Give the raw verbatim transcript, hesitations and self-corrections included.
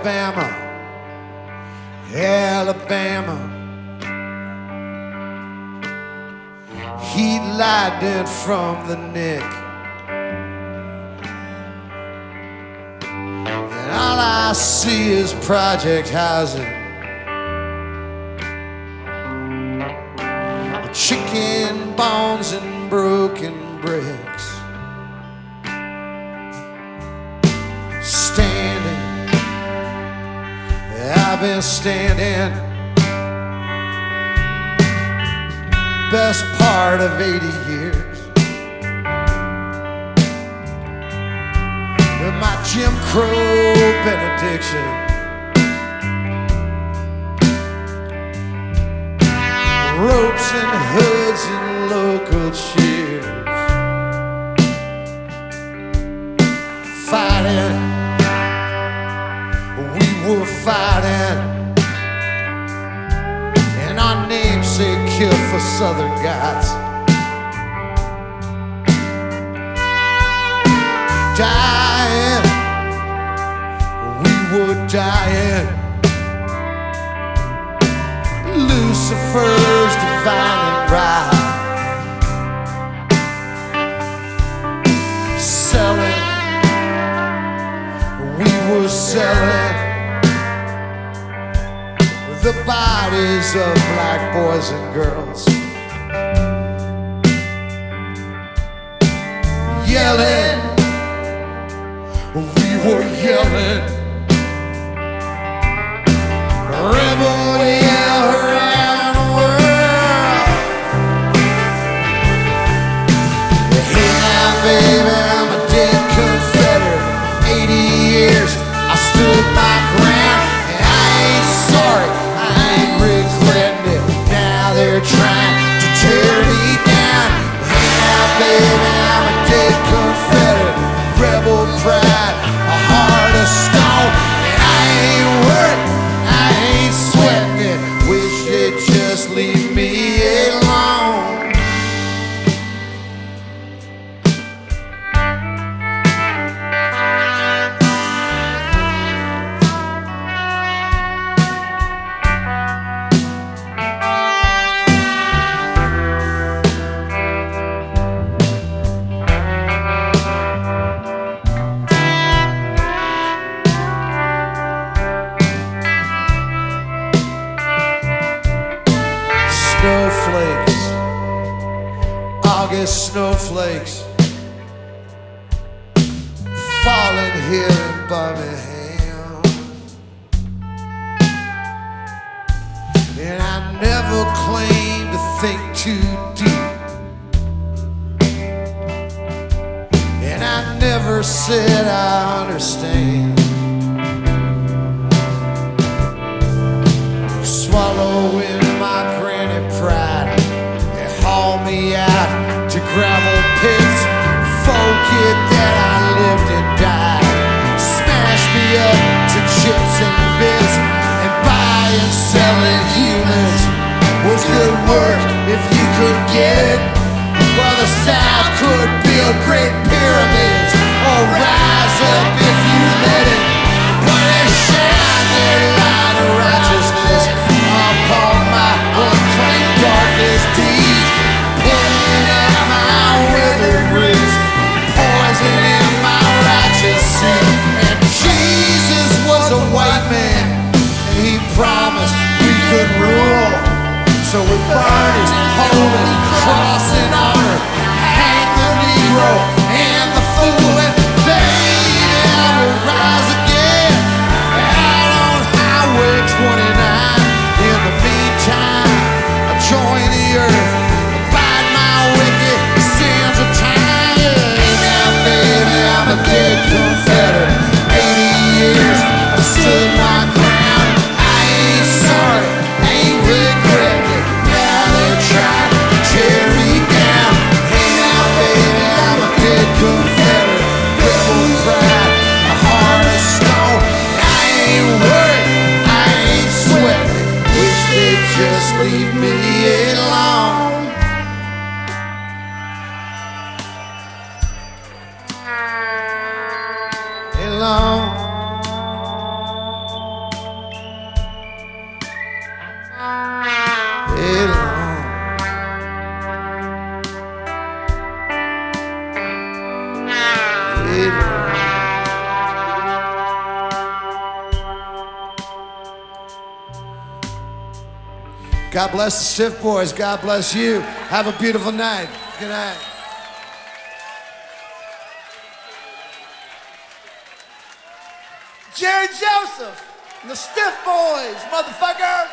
Alabama, Alabama. Heat lightning from the neck, and all I see is project housing, chicken bones and broken bricks. Standing, I've been standing best part of eighty years. With my Jim Crow benediction, ropes and hoods and local cheers. Fighting, we were fighting, and our namesake killed for Southern gods. Dying, we were dying. Lucifer's divining right, selling, we were selling the bodies of black boys and girls. Yelling, we were yelling, rebel yell around the world. Hey now baby, I'm a dead Confederate. Eighty years I stood my ground, and I ain't sorry, they're trying to tear me down. Hey now baby, I'm a dead Confederate. Rebel pride, a heart of stone, and I ain't worried, I ain't sweating it. Wish they'd just leave me alone. Snowflakes, August snowflakes, falling here in Birmingham. And I never claimed to think too deep, and I never said I understand. Swallowing my granny pride, they haul me out to gravel pits. Forget that I lived and died. Smash me up to chips and bits, and buy and selling humans was good work if you could get it. Well, the South could build great pyramids or rise up if you let it, but they shine their light of righteousness upon my unclaimed darkness deeds, pulling at my withered roots, poison in my righteous sin. And Jesus was a white man, and he promised we could rule. So we burned his holy cross in honor, hang the Negro and the fool, and they will rise again out on Highway twenty-nine. In the meantime, I join the earth, abide my wicked sins of time. Hey now baby, I'm a dead Confederate. Eighty years I've stood my ground. I ain't sorry, ain't regretting it. Now they're trying to tear me down. Hey now baby, I'm a dead Confederate. Rebel pride, a heart of Hey, Lord. Hey, Lord. God bless the Stiff Boys. God bless you. Have a beautiful night. Good night. Jerry Joseph and the Stiff Boys, motherfucker.